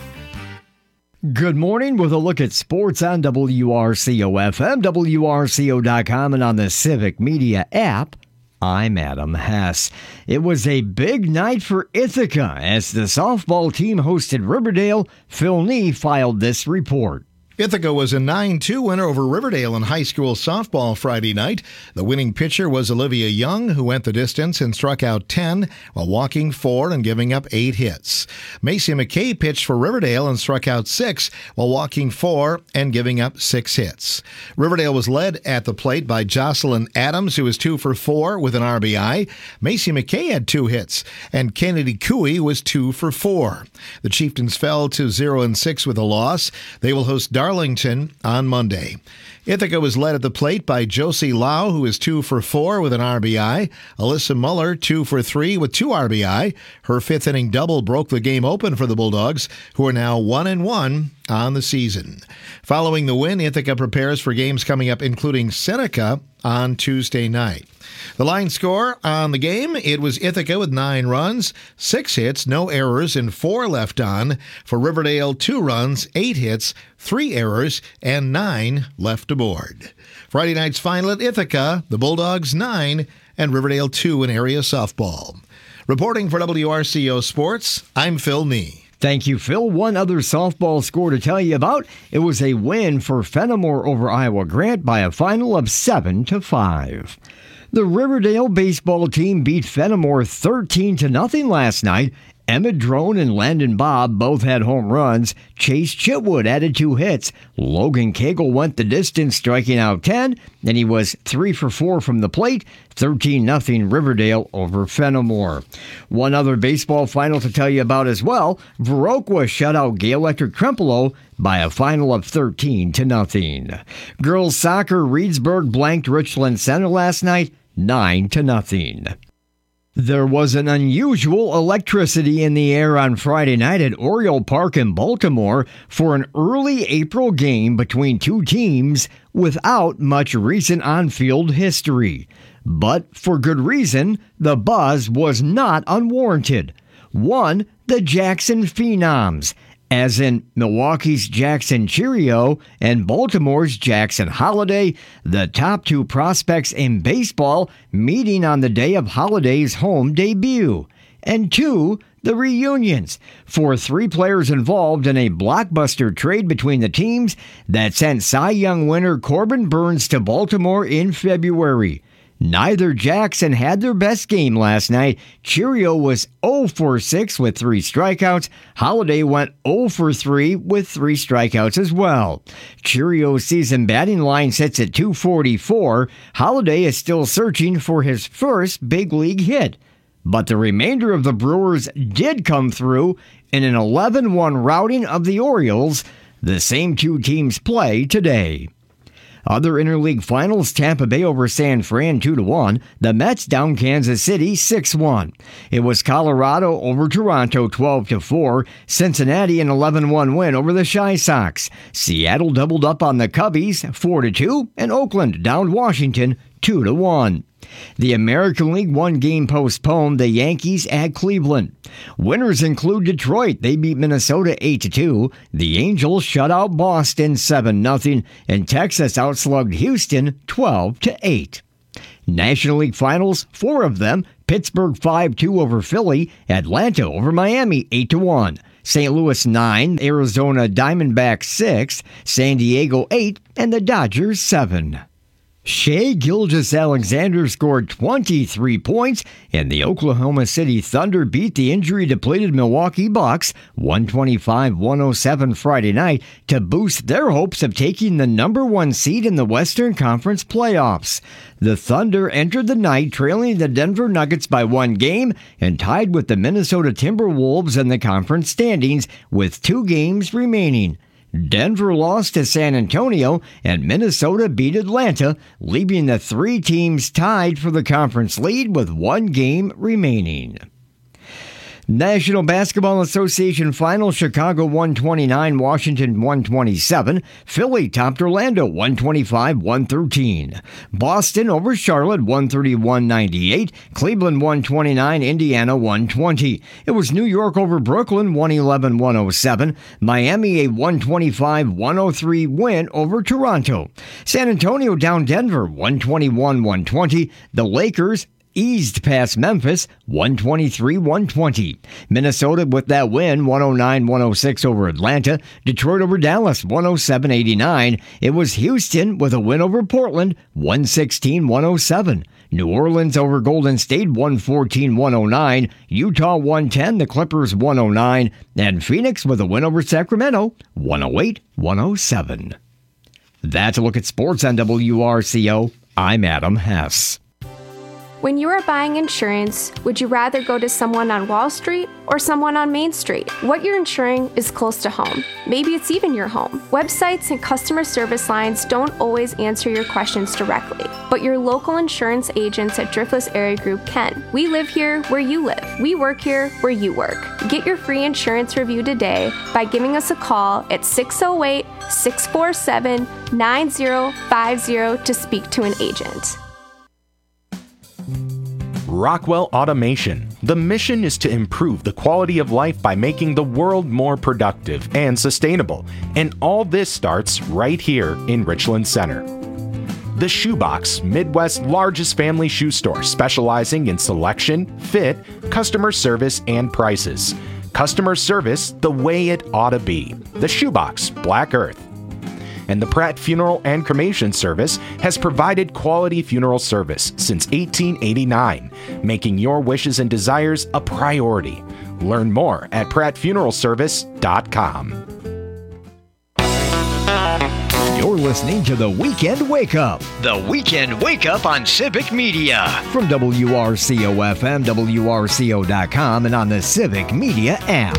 Good morning with a look at sports on WRCO-FM, WRCO.com, and on the Civic Media app. I'm Adam Hess. It was a big night for Ithaca as the softball team hosted Riverdale. Phil Nee filed this report. Ithaca was a 9-2 winner over Riverdale in high school softball Friday night. The winning pitcher was Olivia Young, who went the distance and struck out 10 while walking 4 and giving up 8 hits. Macy McKay pitched for Riverdale and struck out 6 while walking 4 and giving up 6 hits. Riverdale was led at the plate by Jocelyn Adams, who was 2 for 4 with an RBI. Macy McKay had 2 hits, and Kennedy Cooey was 2 for 4. The Chieftains fell to 0-6 with a loss. They will host Darlington on Monday. Ithaca was led at the plate by Josie Lau, who is 2 for 4 with an RBI. Alyssa Muller, 2 for 3 with 2 RBI. Her 5th inning double broke the game open for the Bulldogs, who are now 1-1 on the season. Following the win, Ithaca prepares for games coming up, including Seneca on Tuesday night. The line score on the game, it was Ithaca with 9 runs, 6 hits, no errors, and 4 left on. For Riverdale, 2 runs, 8 hits, 3 errors, and 9 left aboard. Friday night's final at Ithaca, the Bulldogs 9 and Riverdale 2 in area softball. Reporting for WRCO Sports, I'm Phil Nee. Thank you, Phil. One other softball score to tell you about. It was a win for Fenimore over Iowa Grant by a final of 7-5. The Riverdale baseball team beat Fenimore 13-0 last night. Emmett Drone and Landon Bobb both had home runs. Chase Chitwood added 2 hits. Logan Cagle went the distance, striking out 10. Then he was 3 for 4 from the plate. 13-0 Riverdale over Fenimore. One other baseball final to tell you about as well. Viroqua shut out Gay Electric Trempealeau by a final of 13-0. Girls soccer, Reedsburg blanked Richland Center last night, 9-0. There was an unusual electricity in the air on Friday night at Oriole Park in Baltimore for an early April game between two teams without much recent on-field history. But for good reason, the buzz was not unwarranted. One, the Jackson Phenoms, as in Milwaukee's Jackson Cheerio and Baltimore's Jackson Holiday, the top 2 prospects in baseball meeting on the day of Holiday's home debut. And 2, the reunions, for 3 players involved in a blockbuster trade between the teams that sent Cy Young winner Corbin Burns to Baltimore in February. Neither Jackson had their best game last night. Cheerio was 0 for 6 with 3 strikeouts. Holiday went 0 for 3 with 3 strikeouts as well. Cheerio's season batting line sits at .244. Holiday is still searching for his first big league hit. But the remainder of the Brewers did come through in an 11-1 routing of the Orioles. The same two teams play today. Other interleague finals, Tampa Bay over San Fran 2-1. The Mets down Kansas City 6-1. It was Colorado over Toronto 12-4. Cincinnati an 11-1 win over the Chi Sox. Seattle doubled up on the Cubbies 4-2, and Oakland downed Washington 2-1. The American League one-game postponed, the Yankees at Cleveland. Winners include Detroit. They beat Minnesota 8-2. The Angels shut out Boston 7-0, and Texas outslugged Houston 12-8. National League Finals, 4 of them. Pittsburgh 5-2 over Philly. Atlanta over Miami 8-1. St. Louis 9, Arizona Diamondbacks 6, San Diego 8, and the Dodgers 7. Shai Gilgeous-Alexander scored 23 points, and the Oklahoma City Thunder beat the injury-depleted Milwaukee Bucks 125-107 Friday night to boost their hopes of taking the number 1 seed in the Western Conference playoffs. The Thunder entered the night trailing the Denver Nuggets by 1 game and tied with the Minnesota Timberwolves in the conference standings with 2 games remaining. Denver lost to San Antonio, and Minnesota beat Atlanta, leaving the 3 teams tied for the conference lead with 1 game remaining. National Basketball Association Final, Chicago 129, Washington 127. Philly topped Orlando 125-113. Boston over Charlotte 131-98. Cleveland 129, Indiana 120. It was New York over Brooklyn 111-107. Miami a 125-103 win over Toronto. San Antonio down Denver 121-120. The Lakers eased past Memphis 123-120. Minnesota with that win 109-106 over Atlanta. Detroit over Dallas 107-89. It was Houston with a win over Portland 116-107. New Orleans over Golden State 114-109. Utah 110, the Clippers 109, and Phoenix with a win over Sacramento 108-107. That's a look at sports on WRCO. I'm Adam Hess. When you are buying insurance, would you rather go to someone on Wall Street or someone on Main Street? What you're insuring is close to home. Maybe it's even your home. Websites and customer service lines don't always answer your questions directly, but your local insurance agents at Driftless Area Group can. We live here where you live. We work here where you work. Get your free insurance review today by giving us a call at 608-647-9050 to speak to an agent. Rockwell Automation. The mission is to improve the quality of life by making the world more productive and sustainable. And all this starts right here in Richland Center. The Shoebox, Midwest's largest family shoe store, specializing in selection, fit, customer service, and prices. Customer service the way it ought to be. The Shoebox, Black Earth. And the Pratt Funeral and Cremation Service has provided quality funeral service since 1889, making your wishes and desires a priority. Learn more at prattfuneralservice.com. You're listening to The Weekend Wake Up. The Weekend Wake Up on Civic Media. From WRCO-FM, WRCO.com, and on the Civic Media app.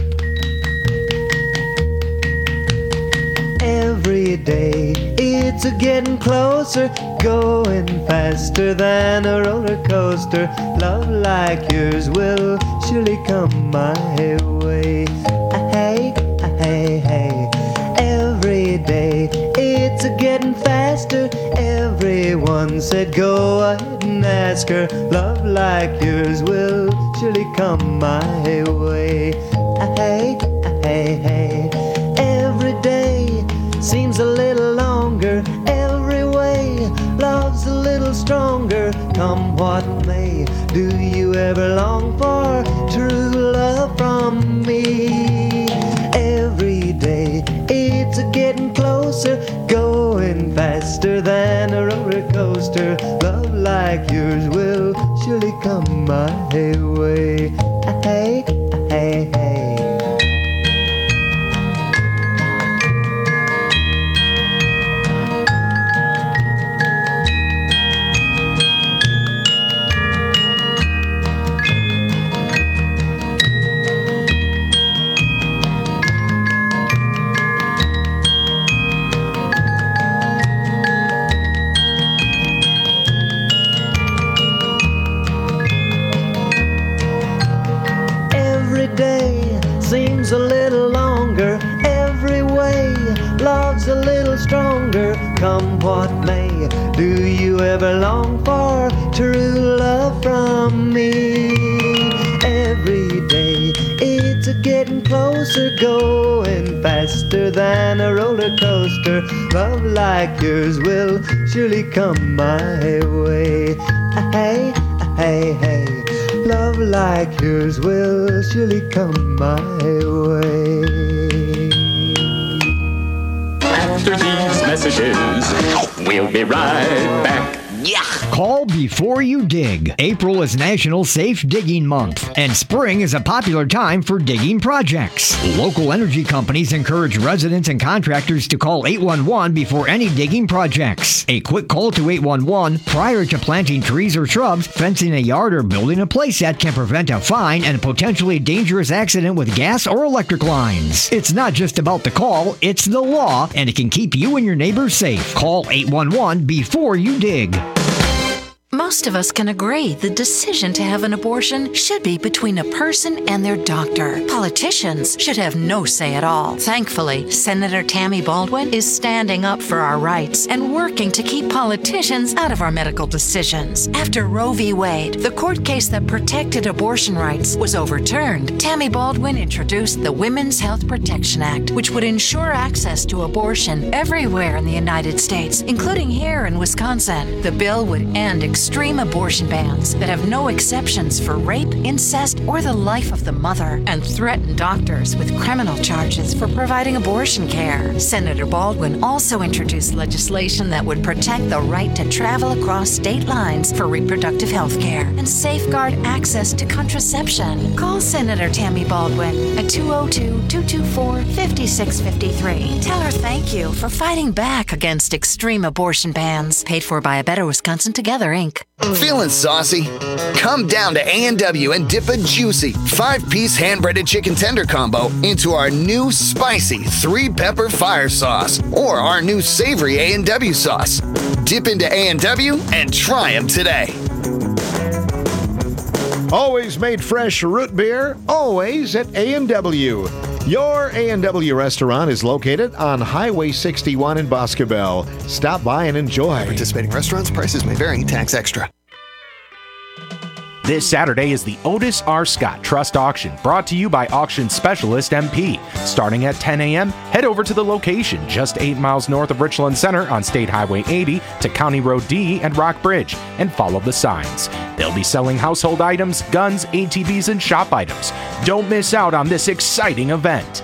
Every day it's a getting closer, going faster than a roller coaster. Love like yours will surely come my way. Hey, hey, hey. Every day it's a getting faster. Everyone said go ahead and ask her. Love like yours will surely come my way. Hey, hey, hey. Every day seems a little longer, every way love's a little stronger. Come what may, do you ever long for true love from me? Every day it's a getting closer, going going faster than a roller coaster. Love like yours will surely come my way. Hey, hey, hey. Seems a little longer every way. Love's a little stronger, come what may. Do you ever long for true love from me? Every day it's a getting closer, going faster than a roller coaster. Love like yours will surely come my way. Hey, hey, hey. Love like yours will surely come my way. After these messages, we'll be right back. Yeah. Call before you dig. April is National Safe Digging Month, and spring is a popular time for digging projects. Local energy companies encourage residents and contractors to call 811 before any digging projects. A quick call to 811 prior to planting trees or shrubs, fencing a yard, or building a playset can prevent a fine and potentially dangerous accident with gas or electric lines. It's not just about the call, it's the law, and it can keep you and your neighbors safe. Call 811 before you dig. Most of us can agree the decision to have an abortion should be between a person and their doctor. Politicians should have no say at all. Thankfully, Senator Tammy Baldwin is standing up for our rights and working to keep politicians out of our medical decisions. After Roe v. Wade, the court case that protected abortion rights, was overturned, Tammy Baldwin introduced the Women's Health Protection Act, which would ensure access to abortion everywhere in the United States, including here in Wisconsin. The bill would end extreme abortion bans that have no exceptions for rape, incest, or the life of the mother, and threaten doctors with criminal charges for providing abortion care. Senator Baldwin also introduced legislation that would protect the right to travel across state lines for reproductive health care and safeguard access to contraception. Call Senator Tammy Baldwin at 202-224-5653. Tell her thank you for fighting back against extreme abortion bans. Paid for by A Better Wisconsin Together, Inc. Feeling saucy? Come down to A&W and dip a juicy 5-piece hand-breaded chicken tender combo into our new spicy 3-pepper fire sauce or our new savory A&W sauce. Dip into A&W and try them today. Always made fresh root beer, always at A&W. Your A&W restaurant is located on Highway 61 in Boscobel. Stop by and enjoy. Participating restaurants, prices may vary, tax extra. This Saturday is the Otis R. Scott Trust Auction, brought to you by Auction Specialist MP. Starting at 10 a.m., head over to the location just 8 miles north of Richland Center on State Highway 80 to County Road D and Rock Bridge, and follow the signs. They'll be selling household items, guns, ATVs, and shop items. Don't miss out on this exciting event.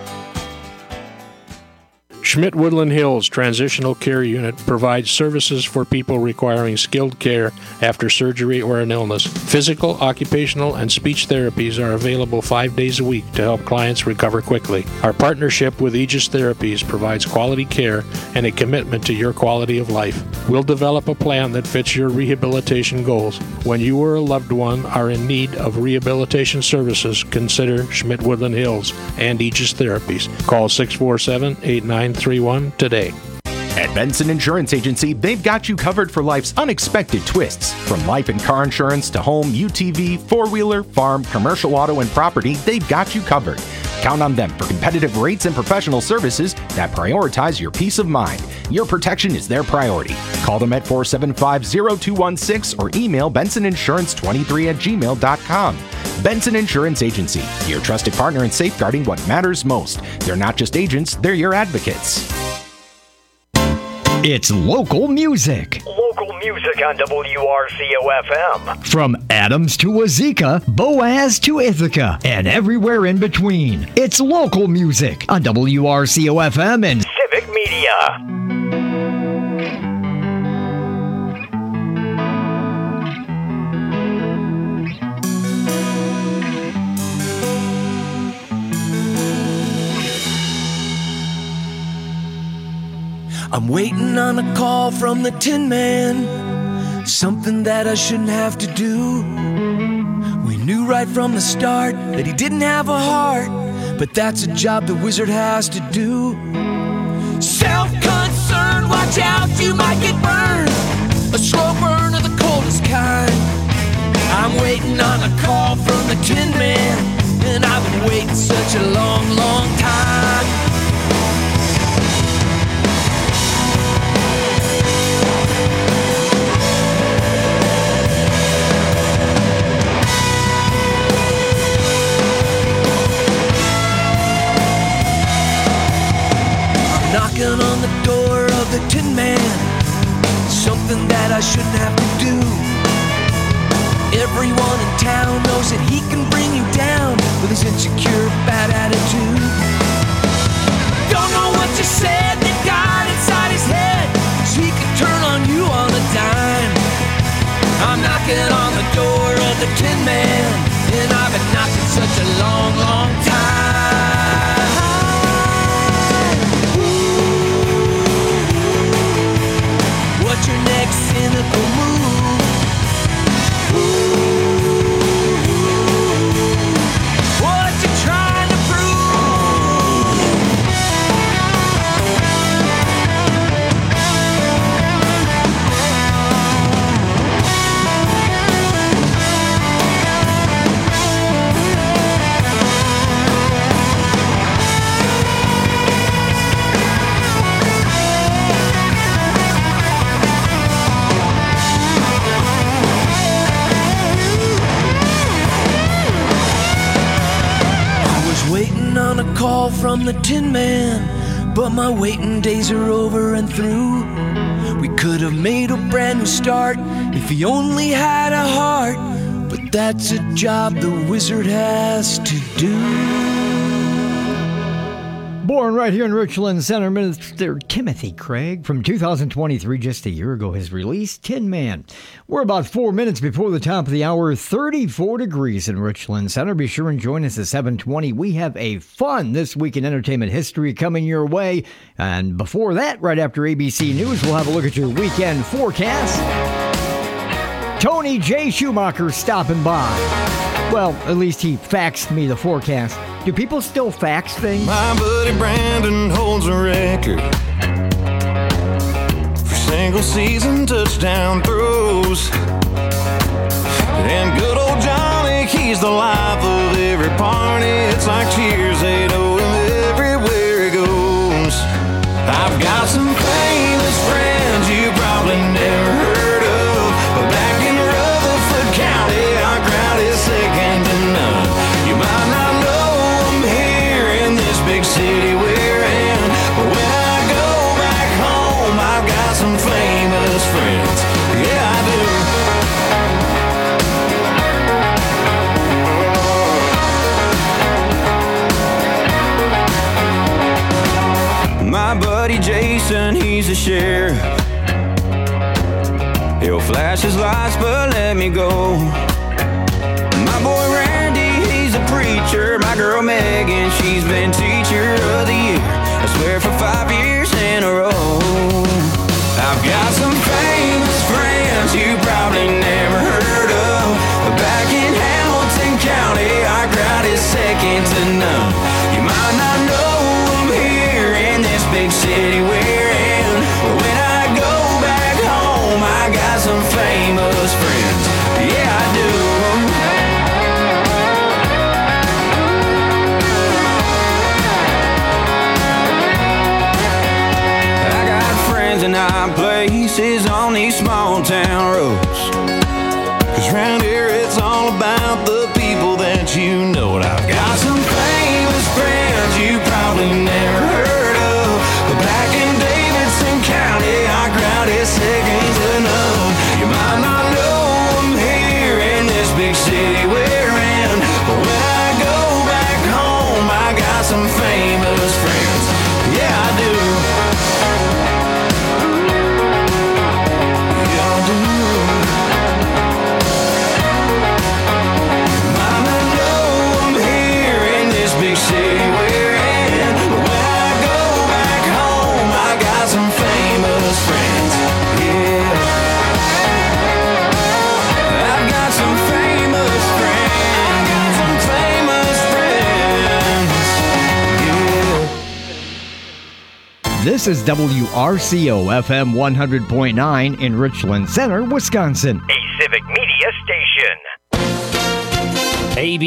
Schmidt Woodland Hills Transitional Care Unit provides services for people requiring skilled care after surgery or an illness. Physical, occupational, and speech therapies are available 5 days a week to help clients recover quickly. Our partnership with Aegis Therapies provides quality care and a commitment to your quality of life. We'll develop a plan that fits your rehabilitation goals. When you or a loved one are in need of rehabilitation services, consider Schmidt Woodland Hills and Aegis Therapies. Call 647-8931 today. At Benson Insurance Agency, they've got you covered for life's unexpected twists. From life and car insurance to home, UTV, four-wheeler, farm, commercial auto, and property, they've got you covered. Count on them for competitive rates and professional services that prioritize your peace of mind. Your protection is their priority. Call them at 475-0216 or email bensoninsurance23@gmail.com. Benson Insurance Agency, your trusted partner in safeguarding what matters most. They're not just agents, they're your advocates. It's local music. Local music on WRCO-FM. From Adams to Wazeeka, Boaz to Ithaca, and everywhere in between. It's local music on WRCO-FM and Civic Media. I'm waiting on a call from the Tin Man, something that I shouldn't have to do. We knew right from the start that he didn't have a heart, but that's a job the wizard has to do. Self-concerned, watch out, you might get burned. A slow burn of the coldest kind. I'm waiting on a call from the Tin Man, and I've been waiting such a long, long time. I'm knocking on the door of the Tin Man, something that I shouldn't have to do. Everyone in town knows that he can bring you down with his insecure, bad attitude. Don't know what you said that got inside his head, so he can turn on you on a dime. I'm knocking on the door of the Tin Man, and I've been knocking such a long, long time. What's your next cynical move? What you trying to on a call from the Tin Man, but my waiting days are over and through. We could have made a brand new start if he only had a heart, but that's a job the wizard has to do. Born right here in Richland Center, Mr. Timothy Craig, from 2023, just a year ago, his release, Tin Man. We're about 4 minutes before the top of the hour, 34 degrees in Richland Center. Be sure and join us at 7:20. We have a fun This Week in Entertainment History coming your way. And before that, right after ABC News, we'll have a look at your weekend forecast. Tony J. Schumacher stopping by. Well, at least he faxed me the forecast. Do people still fax things? My buddy Brandon holds a record for single season touchdown throws. And good old Johnny, he's the life of every party. It's like Cheers, they know him everywhere he goes. I've got some famous friends you probably never heard of, but back in Rutherford County, our crowd is second to none. You might not know them here in this big city we're in, but when I go back home, I've got some famous friends. Yeah, I do. My buddy Jason, he's a sheriff. He'll flash his lights, but let me go. My boy Randy, he's a preacher. My girl Megan, she's been teacher of the year, I swear for 5 years in a row. I've got some famous friends you probably never heard of, but back in Hamilton County, our crowd is second to none. You might not know them here in this big city we're in, but when I go back home, I got some famous friends. Yeah, I do. I got friends in high places on these small town roads, 'cause round here it's all about the people that you know. And I've got some famous friends you probably never heard of, but back in Davidson County, our crowd is second to none. You might not know them here in this big city we're in, but when I go back home, I got some famous friends. Yeah, I do. Yeah, I do. Might not know them here This is WRCO FM 100.9 in Richland Center, Wisconsin. A Civic Media station. AB